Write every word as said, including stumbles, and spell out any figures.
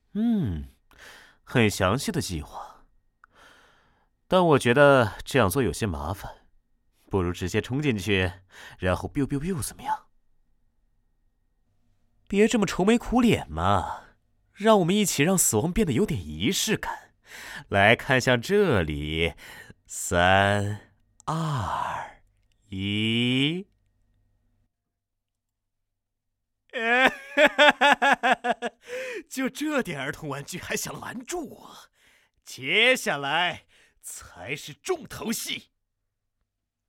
嗯，很详细的计划，但我觉得这样做有些麻烦，不如直接冲进去，然后 biu biu biu 怎么样？别这么愁眉苦脸嘛，让我们一起让死亡变得有点仪式感。来看向这里，三、二、一。就这点儿童玩具还想拦住我？接下来才是重头戏。